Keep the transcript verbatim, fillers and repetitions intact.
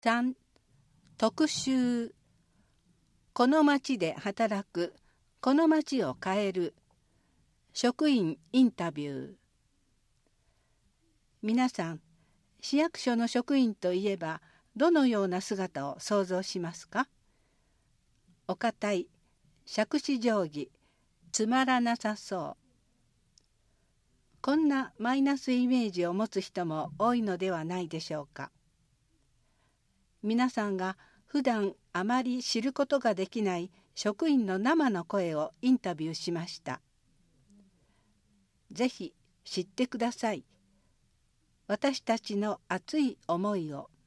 さん. 特集。この町で働く、この町を変える。職員インタビュー。皆さん、市役所の職員といえばどのような姿を想像しますか？お堅い、杓子定規、つまらなさそう。こんなマイナスイメージを持つ人も多いのではないでしょうか。皆さんが普段あまり知ることができない職員の生の声をインタビューしました。ぜひ知ってください。私たちの熱い思いを。